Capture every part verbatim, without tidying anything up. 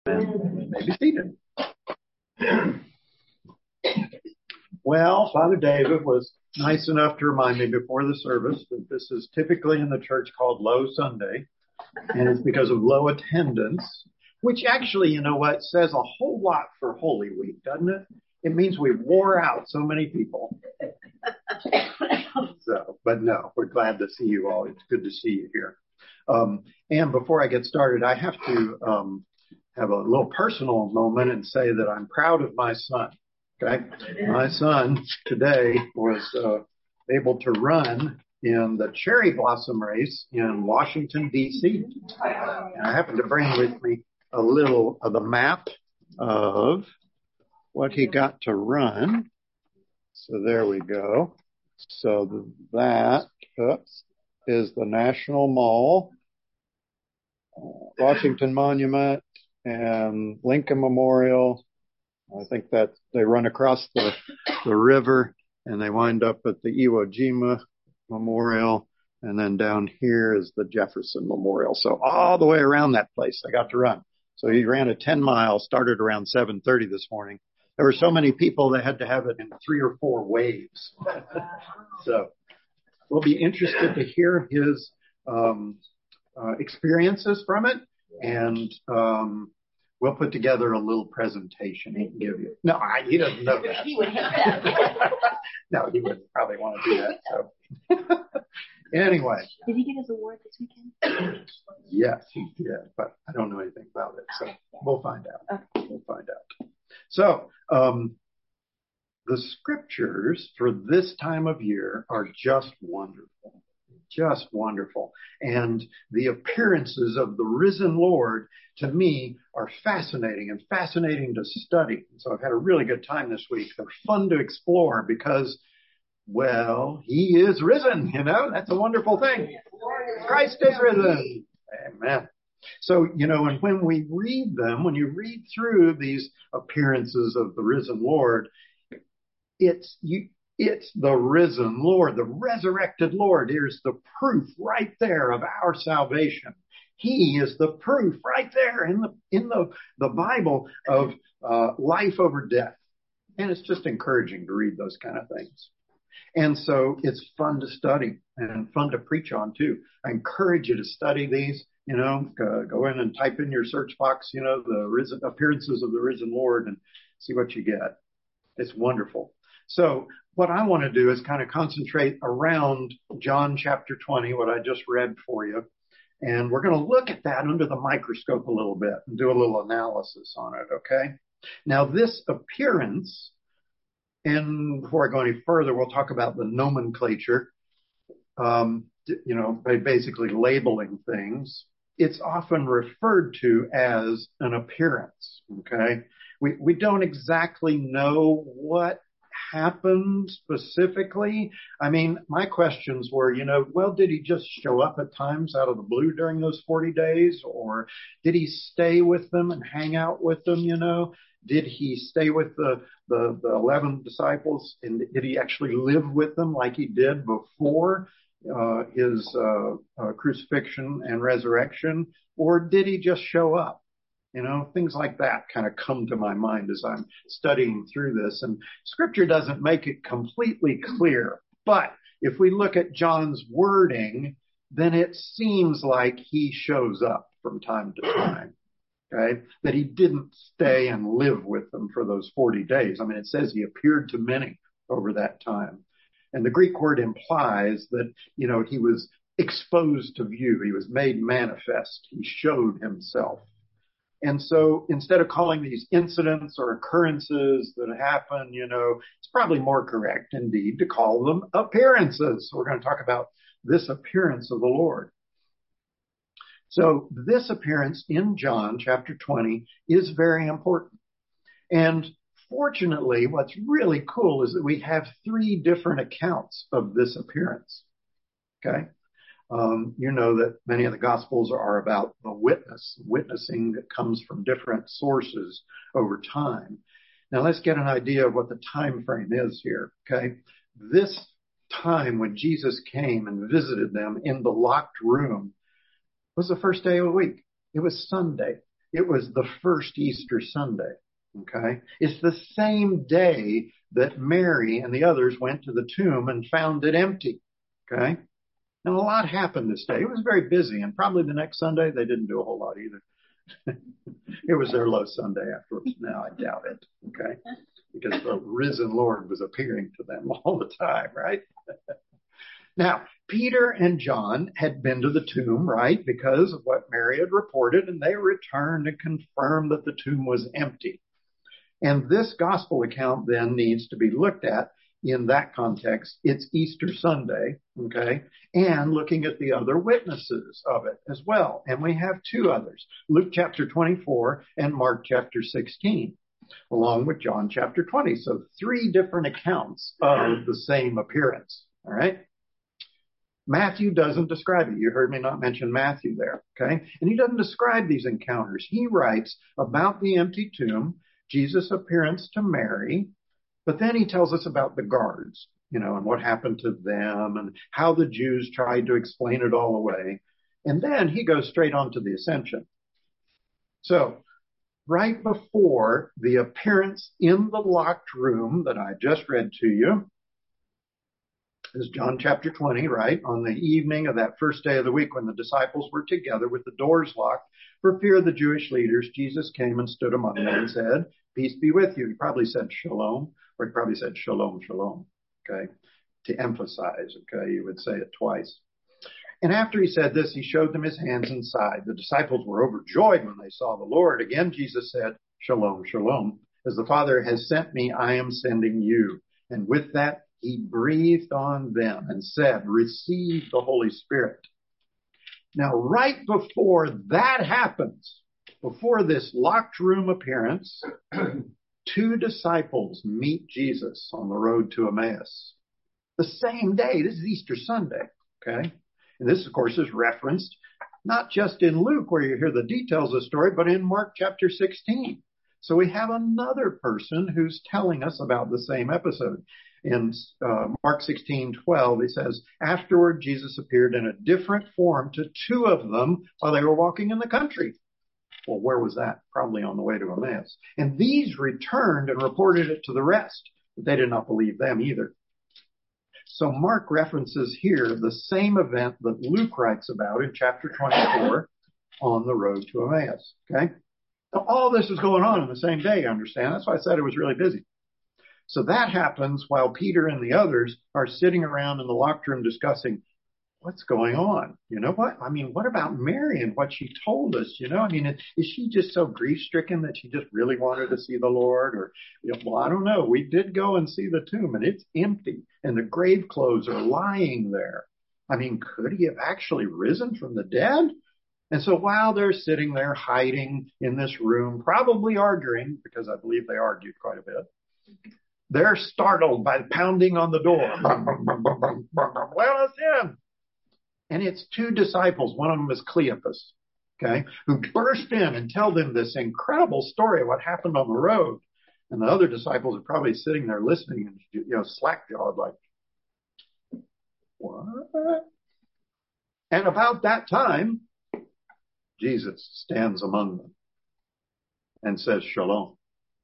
And maybe seated. Well, Father David was nice enough to remind me before the service that this is typically in the church called Low Sunday, and it's because of low attendance, which actually, you know what, says a whole lot for Holy Week, doesn't it? It means we wore out so many people. So, but no, we're glad to see you all. It's good to see you here. Um, and before I get started, I have to um, have a little personal moment and say that I'm proud of my son. Okay, my son today was uh, able to run in the cherry blossom race in Washington, D C. And I happen to bring with me a little of the map of what he got to run. So there we go. So that oops, is the National Mall, Washington Monument, and Lincoln Memorial. I think that they run across the, the river and they wind up at the Iwo Jima Memorial. And then down here is the Jefferson Memorial. So all the way around that place I got to run. So he ran a ten mile, started around seven thirty this morning. There were so many people they had to have it in three or four waves. So we'll be interested to hear his um, uh, experiences from it. And um, we'll put together a little presentation he can give you. No, I, he doesn't know that. He would have that. No, he wouldn't probably want to do that. So anyway. Did he get his award this weekend? Yes, he did, but I don't know anything about it. So we'll find out. Okay. We'll find out. So um, the scriptures for this time of year are just wonderful. Just wonderful. And the appearances of the risen Lord, to me, are fascinating and fascinating to study. So I've had a really good time this week. They're fun to explore because, well, he is risen, you know. That's a wonderful thing. Christ is risen. Amen. So, you know, and when we read them, when you read through these appearances of the risen Lord, it's you. It's the risen Lord, the resurrected Lord. Here's the proof right there of our salvation. He is the proof right there in the in the, the Bible of uh, life over death. And it's just encouraging to read those kind of things. And so it's fun to study and fun to preach on too. I encourage you to study these. You know, uh, go in and type in your search box, you know, the risen appearances of the risen Lord and see what you get. It's wonderful. So what I want to do is kind of concentrate around John chapter twenty, what I just read for you. And we're going to look at that under the microscope a little bit and do a little analysis on it, okay? Now, this appearance, and before I go any further, we'll talk about the nomenclature, um, you know, by basically labeling things. It's often referred to as an appearance, okay? We, we don't exactly know what happened specifically. I mean, my questions were, you know, well, did he just show up at times out of the blue during those forty days? Or did he stay with them and hang out with them, you know? Did he stay with the, the, the eleven disciples? And did he actually live with them like he did before uh, his uh, uh, crucifixion and resurrection? Or did he just show up? You know, things like that kind of come to my mind as I'm studying through this. And scripture doesn't make it completely clear. But if we look at John's wording, then it seems like he shows up from time to time. Okay? That he didn't stay and live with them for those forty days. I mean, it says he appeared to many over that time. And the Greek word implies that, you know, he was exposed to view. He was made manifest. He showed himself. And so instead of calling these incidents or occurrences that happen, you know, it's probably more correct indeed to call them appearances. So we're going to talk about this appearance of the Lord. So this appearance in John chapter twenty is very important. And fortunately, what's really cool is that we have three different accounts of this appearance. Okay. Um, you know that many of the Gospels are about the witness, witnessing that comes from different sources over time. Now let's get an idea of what the time frame is here, okay? This time when Jesus came and visited them in the locked room was the first day of the week. It was Sunday. It was the first Easter Sunday. Okay. It's the same day that Mary and the others went to the tomb and found it empty. Okay. And a lot happened this day. It was very busy, and probably the next Sunday they didn't do a whole lot either. It was their low Sunday afterwards. No, I doubt it. Okay. Because the risen Lord was appearing to them all the time, right? Now, Peter and John had been to the tomb, right, because of what Mary had reported, and they returned and confirmed that the tomb was empty. And this gospel account then needs to be looked at in that context. It's Easter Sunday, okay, and looking at the other witnesses of it as well. And we have two others, Luke chapter twenty-four and Mark chapter sixteen, along with John chapter twenty. So three different accounts of the same appearance, all right? Matthew doesn't describe it. You heard me not mention Matthew there, okay? And he doesn't describe these encounters. He writes about the empty tomb, Jesus' appearance to Mary, but then he tells us about the guards, you know, and what happened to them and how the Jews tried to explain it all away. And then he goes straight on to the ascension. So right before the appearance in the locked room that I just read to you, is John chapter twenty, right? On the evening of that first day of the week when the disciples were together with the doors locked for fear of the Jewish leaders, Jesus came and stood among them and said, peace be with you. He probably said shalom, or he probably said shalom, shalom, okay? To emphasize, okay? You would say it twice. And after he said this, he showed them his hands and side. The disciples were overjoyed when they saw the Lord. Again, Jesus said, shalom, shalom. As the Father has sent me, I am sending you. And with that, he breathed on them and said, receive the Holy Spirit. Now, right before that happens, before this locked room appearance, two disciples meet Jesus on the road to Emmaus. The same day, this is Easter Sunday, okay? And this, of course, is referenced not just in Luke, where you hear the details of the story, but in Mark chapter sixteen. So we have another person who's telling us about the same episode. In uh, Mark sixteen twelve, he says, afterward, Jesus appeared in a different form to two of them while they were walking in the country. Well, where was that? Probably on the way to Emmaus. And these returned and reported it to the rest, but they did not believe them either. So Mark references here the same event that Luke writes about in chapter twenty-four on the road to Emmaus. Okay? Now, all this is going on in the same day, you understand? That's why I said it was really busy. So that happens while Peter and the others are sitting around in the locked room discussing what's going on. You know what? I mean, what about Mary and what she told us? You know, I mean, is she just so grief-stricken that she just really wanted to see the Lord? Or, you know, well, I don't know. We did go and see the tomb and it's empty and the grave clothes are lying there. I mean, could he have actually risen from the dead? And so while they're sitting there hiding in this room, probably arguing, because I believe they argued quite a bit, they're startled by pounding on the door. Let us in. And it's two disciples. One of them is Cleopas, okay, who burst in and tell them this incredible story of what happened on the road. And the other disciples are probably sitting there listening and, you know, slack-jawed like, what? And about that time, Jesus stands among them and says, shalom.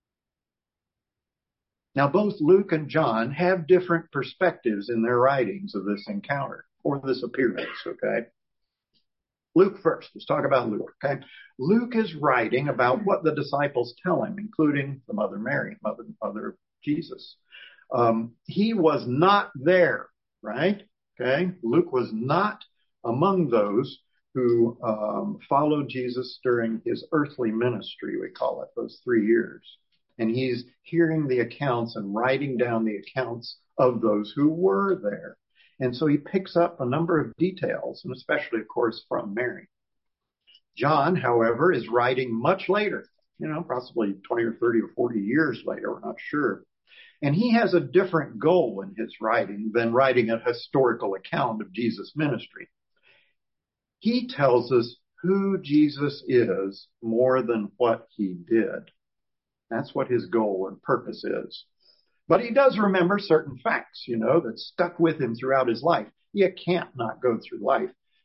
Now, both Luke and John have different perspectives in their writings of this encounter or this appearance, okay? Luke first. Let's talk about Luke, okay? Luke is writing about what the disciples tell him, including the Mother Mary, mother, mother of Jesus. Um, he was not there, right? Okay? Luke was not among those who um, followed Jesus during his earthly ministry, we call it, those three years. And he's hearing the accounts and writing down the accounts of those who were there. And so he picks up a number of details, and especially, of course, from Mary. John, however, is writing much later, you know, possibly twenty or thirty or forty years later, we're not sure. And he has a different goal in his writing than writing a historical account of Jesus' ministry. He tells us who Jesus is more than what he did. That's what his goal and purpose is. But he does remember certain facts, you know, that stuck with him throughout his life. You can't not go through life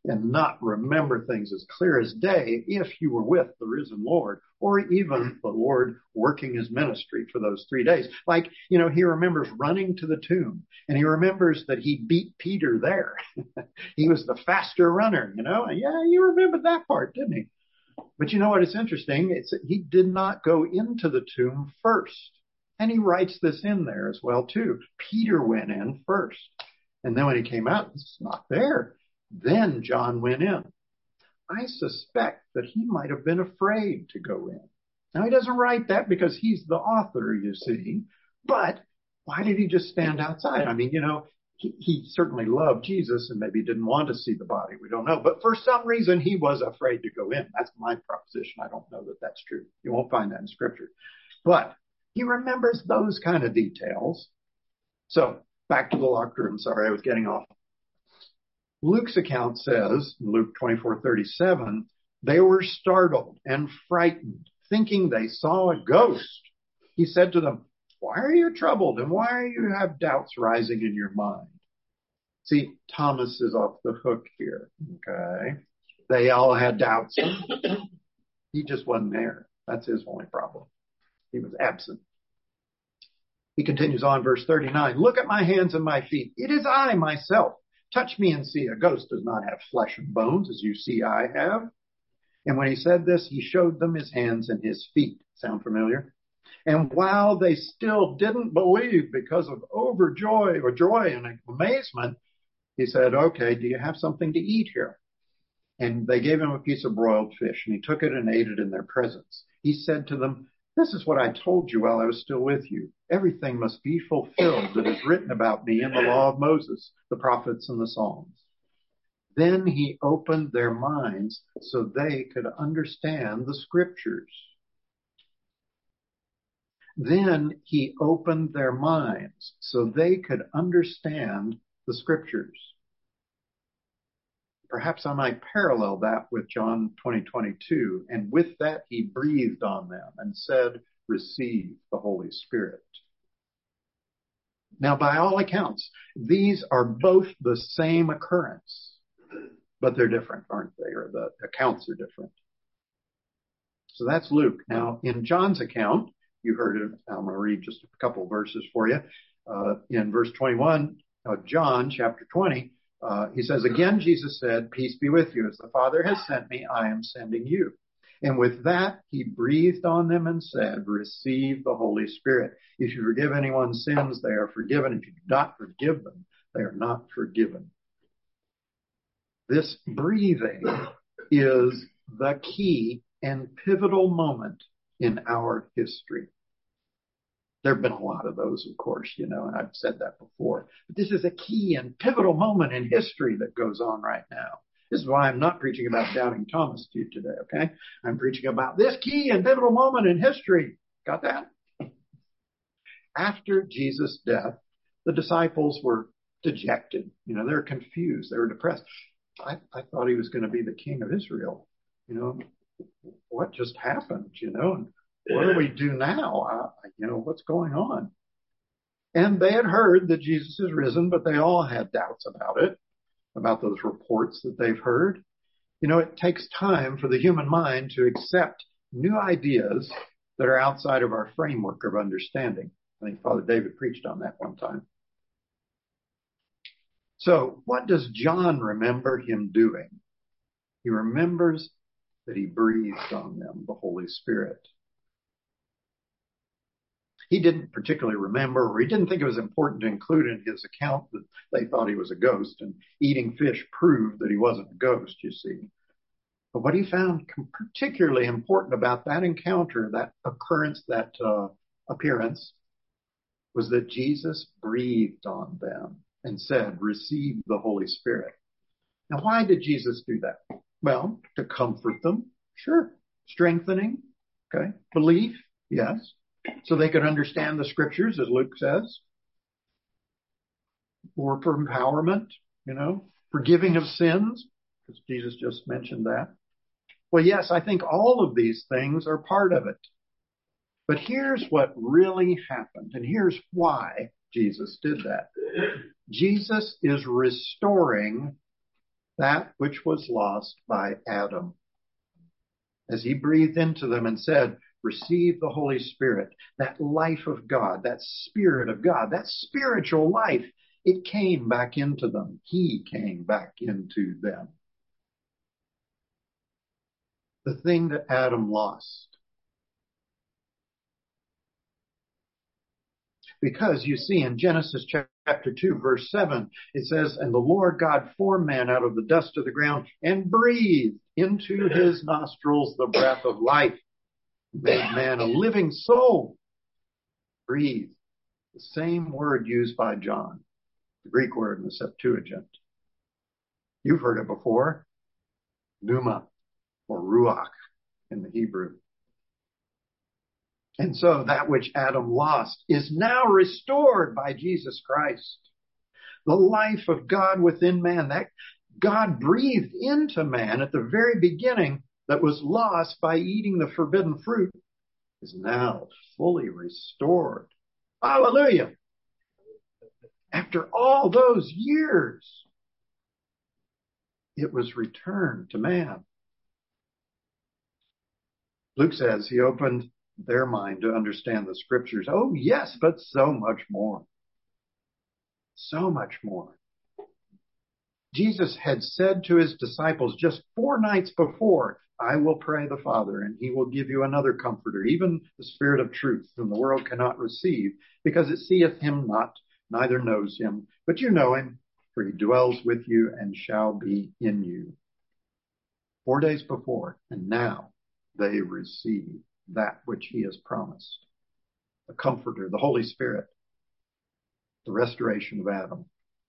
and not remember things as clear as day if you were with the risen Lord, or even the Lord working his ministry for those three days. Like, you know, he remembers running to the tomb, and he remembers that he beat Peter there. He was the faster runner, you know. Yeah, you remembered that part, didn't he? But you know what is interesting? It's that he did not go into the tomb first. And he writes this in there as well, too. Peter went in first. And then when he came out, it's not there. Then John went in. I suspect that he might have been afraid to go in. Now, he doesn't write that because he's the author, you see. But why did he just stand outside? I mean, you know, he, he certainly loved Jesus and maybe didn't want to see the body. We don't know. But for some reason, he was afraid to go in. That's my proposition. I don't know that that's true. You won't find that in Scripture. But he remembers those kind of details. So back to the locked room. Sorry, I was getting off. Luke's account says, in Luke twenty-four thirty-seven, they were startled and frightened, thinking they saw a ghost. He said to them, why are you troubled, and why are you have doubts rising in your mind? See, Thomas is off the hook here, okay? They all had doubts. He just wasn't there. That's his only problem. He was absent. He continues on, verse thirty-nine. Look at my hands and my feet. It is I myself. Touch me and see. A ghost does not have flesh and bones, as you see I have. And when he said this, he showed them his hands and his feet. Sound familiar? And while they still didn't believe because of overjoy or joy and amazement, he said, okay, do you have something to eat here? And they gave him a piece of broiled fish, and he took it and ate it in their presence. He said to them, this is what I told you while I was still with you. Everything must be fulfilled that is written about me in the law of Moses, the prophets, and the Psalms. Then he opened their minds so they could understand the Scriptures. Then he opened their minds so they could understand the Scriptures. Perhaps I might parallel that with John twenty twenty-two. And with that, he breathed on them and said, receive the Holy Spirit. Now, by all accounts, these are both the same occurrence, but they're different, aren't they? Or the accounts are different. So that's Luke. Now, in John's account, you heard it. I'm going to read just a couple verses for you. Uh, in verse twenty-one of John, chapter twenty, Uh, he says, again, Jesus said, peace be with you. As the Father has sent me, I am sending you. And with that, he breathed on them and said, receive the Holy Spirit. If you forgive anyone's sins, they are forgiven. If you do not forgive them, they are not forgiven. This breathing is the key and pivotal moment in our history. There have been a lot of those, of course, you know, and I've said that before. But this is a key and pivotal moment in history that goes on right now. This is why I'm not preaching about doubting Thomas to you today, okay? I'm preaching about this key and pivotal moment in history. Got that? After Jesus' death, the disciples were dejected. You know, they were confused. They were depressed. I, I thought he was going to be the king of Israel. You know, what just happened, you know? And what do we do now? Uh, you know, what's going on? And they had heard that Jesus is risen, but they all had doubts about it, about those reports that they've heard. You know, it takes time for the human mind to accept new ideas that are outside of our framework of understanding. I think Father David preached on that one time. So what does John remember him doing? He remembers that he breathed on them, the Holy Spirit. He didn't particularly remember, or he didn't think it was important to include in his account that they thought he was a ghost, and eating fish proved that he wasn't a ghost, you see. But what he found particularly important about that encounter, that occurrence, that uh, appearance, was that Jesus breathed on them and said, receive the Holy Spirit. Now, why did Jesus do that? Well, to comfort them, sure. Strengthening, okay. Belief, yes. So they could understand the Scriptures, as Luke says. Or for empowerment, you know, forgiving of sins, because Jesus just mentioned that. Well, yes, I think all of these things are part of it. But here's what really happened, and here's why Jesus did that. Jesus is restoring that which was lost by Adam. As he breathed into them and said, receive the Holy Spirit, that life of God, that Spirit of God, that spiritual life, it came back into them. He came back into them. The thing that Adam lost. Because you see in Genesis chapter two, verse seven, it says, and the Lord God formed man out of the dust of the ground and breathed into his nostrils the breath of life. Made man a living soul. Breathe. The same word used by John, the Greek word in the Septuagint. You've heard it before. Pneuma or ruach in the Hebrew. And so that which Adam lost is now restored by Jesus Christ. The life of God within man, that God breathed into man at the very beginning that was lost by eating the forbidden fruit, is now fully restored. Hallelujah. After all those years, it was returned to man. Luke says he opened their mind to understand the scriptures. Oh, yes, but so much more. So much more. Jesus had said to his disciples just four nights before, I will pray the Father, and he will give you another comforter, even the Spirit of truth, whom the world cannot receive, because it seeth him not, neither knows him. But you know him, for he dwells with you and shall be in you. Four days before, and now they receive that which he has promised. The Comforter, the Holy Spirit, the restoration of Adam.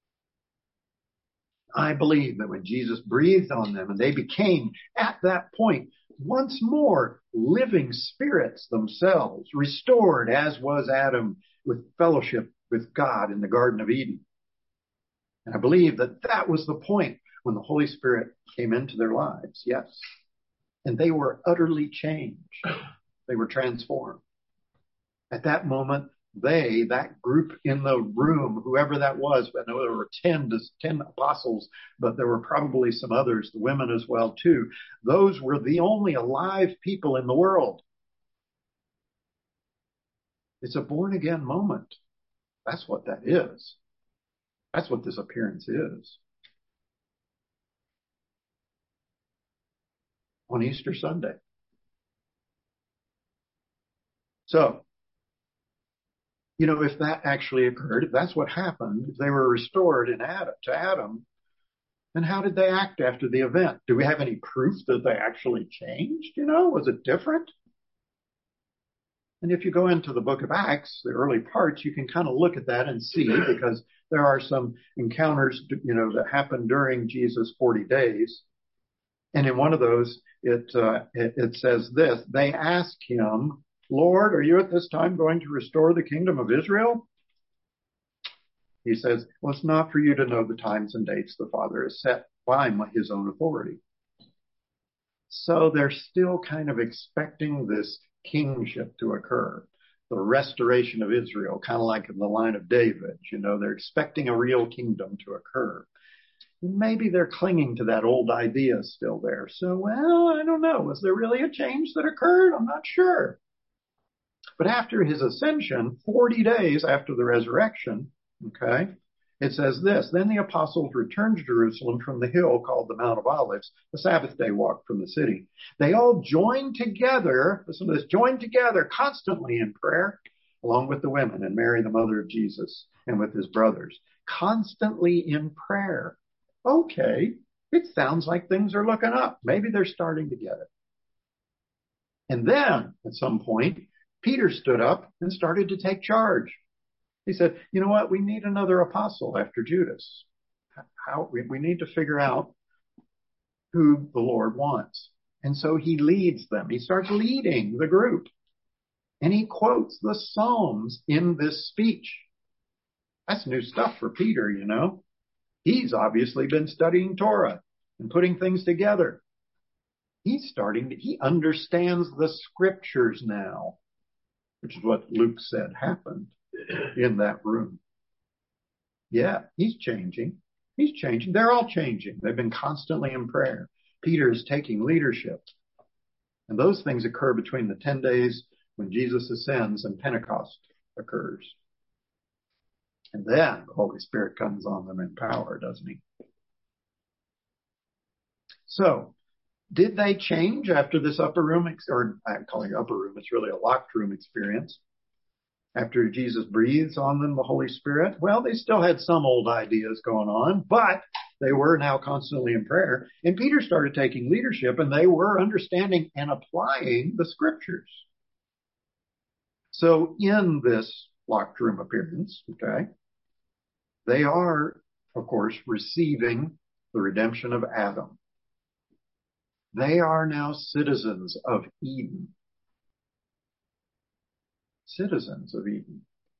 I believe that when Jesus breathed on them and they became, at that point, once more living spirits themselves, restored as was Adam with fellowship with God in the Garden of Eden. And I believe that that was the point when the Holy Spirit came into their lives, yes. And they were utterly changed. They were transformed. At that moment, they, that group in the room, whoever that was, I know there were ten, ten apostles, but there were probably some others, the women as well too. Those were the only alive people in the world. It's a born again moment. That's what that is. That's what this appearance is. On Easter Sunday. So, you know, if that actually occurred, if that's what happened, if they were restored in Adam, to Adam, then how did they act after the event? Do we have any proof that they actually changed? You know, was it different? And if you go into the book of Acts, the early parts, you can kind of look at that and see, because there are some encounters, you know, that happened during Jesus' forty days. And in one of those, it, uh, it, it says this, they asked him, Lord, are you at this time going to restore the kingdom of Israel? He says, well, it's not for you to know the times and dates the Father has set by his own authority. So they're still kind of expecting this kingship to occur, the restoration of Israel, kind of like in the line of David. You know, they're expecting a real kingdom to occur. Maybe they're clinging to that old idea still there. So, well, I don't know. Was there really a change that occurred? I'm not sure. But after his ascension, forty days after the resurrection, okay, it says this, then the apostles returned to Jerusalem from the hill called the Mount of Olives, the Sabbath day walk from the city. They all joined together, listen to this, joined together constantly in prayer, along with the women and Mary, the mother of Jesus, and with his brothers. Constantly in prayer. Okay, it sounds like things are looking up. Maybe they're starting to get it. And then, at some point, Peter stood up and started to take charge. He said, you know what? We need another apostle after Judas. How, we, we need to figure out who the Lord wants. And so he leads them. He starts leading the group. And he quotes the Psalms in this speech. That's new stuff for Peter, you know. He's obviously been studying Torah and putting things together. He's starting to, he understands the scriptures now, which is what Luke said happened in that room. Yeah, he's changing. He's changing. They're all changing. They've been constantly in prayer. Peter is taking leadership. And those things occur between the ten days when Jesus ascends and Pentecost occurs. And then the Holy Spirit comes on them in power, doesn't he? So, did they change after this upper room, ex- or I'm calling it upper room, it's really a locked room experience? After Jesus breathes on them the Holy Spirit? Well, they still had some old ideas going on, but they were now constantly in prayer. And Peter started taking leadership, and they were understanding and applying the scriptures. So in this locked room appearance, okay, they are, of course, receiving the redemption of Adam. They are now citizens of Eden. Citizens of Eden.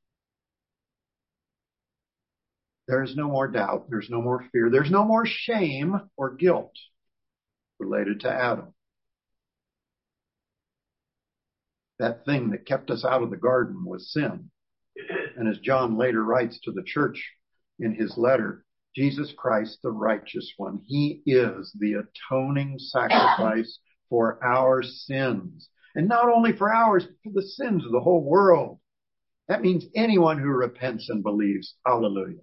There is no more doubt. There's no more fear. There's no more shame or guilt related to Adam. That thing that kept us out of the garden was sin. And as John later writes to the church in his letter, Jesus Christ, the righteous one, he is the atoning sacrifice for our sins. And not only for ours, but for the sins of the whole world. That means anyone who repents and believes. Hallelujah.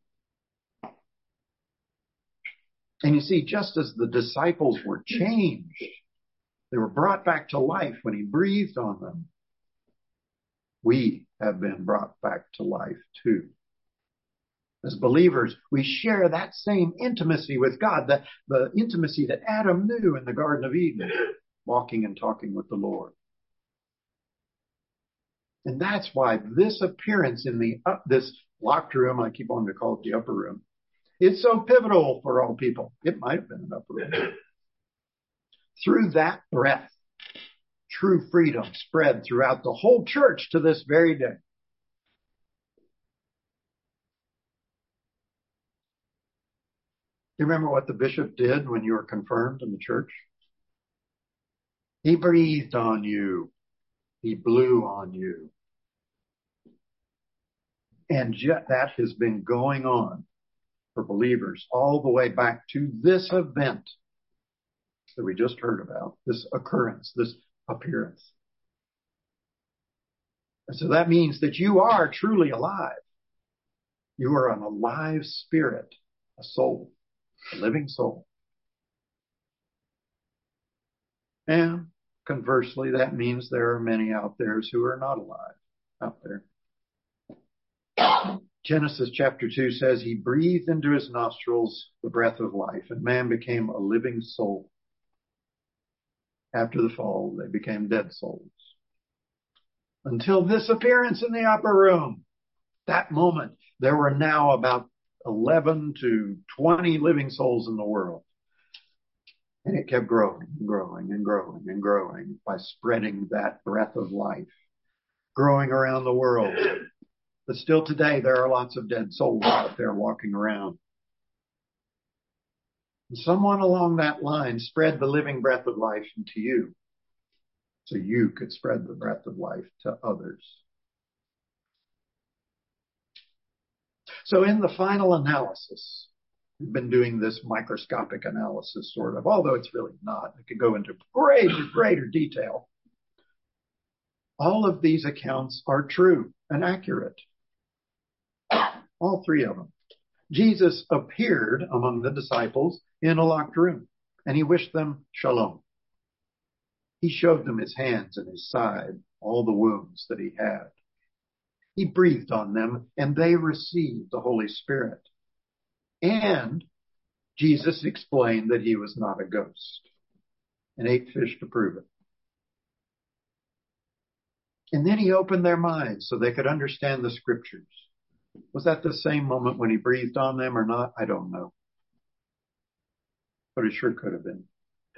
And you see, just as the disciples were changed, they were brought back to life when he breathed on them, we have been brought back to life too. As believers, we share that same intimacy with God, the, the intimacy that Adam knew in the Garden of Eden, walking and talking with the Lord. And that's why this appearance in the uh, this locked room, I keep on to call it the upper room, is so pivotal for all people. It might have been an upper room. Through that breath, true freedom spread throughout the whole church to this very day. You remember what the bishop did when you were confirmed in the church? He breathed on you. He blew on you. And yet that has been going on for believers all the way back to this event that we just heard about, this occurrence, this appearance. And so that means that you are truly alive. You are an alive spirit, a soul, a living soul. And conversely, that means there are many out there who are not alive out there. Genesis chapter two says he breathed into his nostrils the breath of life, and man became a living soul. After the fall, they became dead souls. Until this appearance in the upper room, that moment, there were now about eleven to twenty living souls in the world. And it kept growing and growing and growing and growing by spreading that breath of life, growing around the world. But still today, there are lots of dead souls out there walking around. And someone along that line spread the living breath of life into you, so you could spread the breath of life to others. So in the final analysis, we've been doing this microscopic analysis, sort of, although it's really not. It could go into greater, greater detail. All of these accounts are true and accurate. All three of them. Jesus appeared among the disciples in a locked room, and he wished them shalom. He showed them his hands and his side, all the wounds that he had. He breathed on them, and they received the Holy Spirit. And Jesus explained that he was not a ghost and ate fish to prove it. And then he opened their minds so they could understand the scriptures. Was that the same moment when he breathed on them or not? I don't know. But it sure could have been.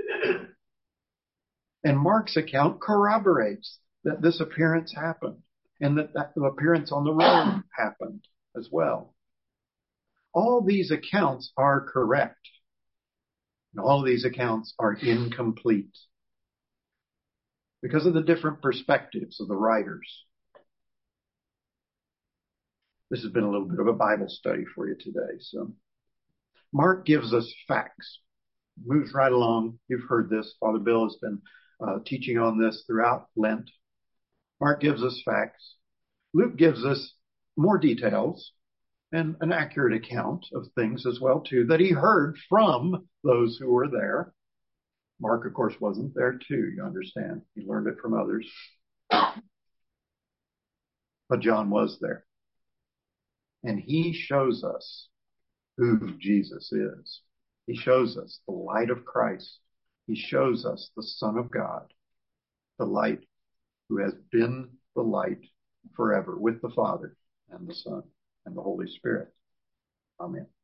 And Mark's account corroborates that this appearance happened and that, that the appearance on the road happened as well. All these accounts are correct. And all of these accounts are incomplete because of the different perspectives of the writers. This has been a little bit of a Bible study for you today. So Mark gives us facts, moves right along. You've heard this. Father Bill has been uh, teaching on this throughout Lent. Mark gives us facts. Luke gives us more details and an accurate account of things as well, too, that he heard from those who were there. Mark, of course, wasn't there, too, you understand. He learned it from others. But John was there. And he shows us who Jesus is. He shows us the light of Christ. He shows us the Son of God, the light who has been the light forever with the Father and the Son and the Holy Spirit. Amen.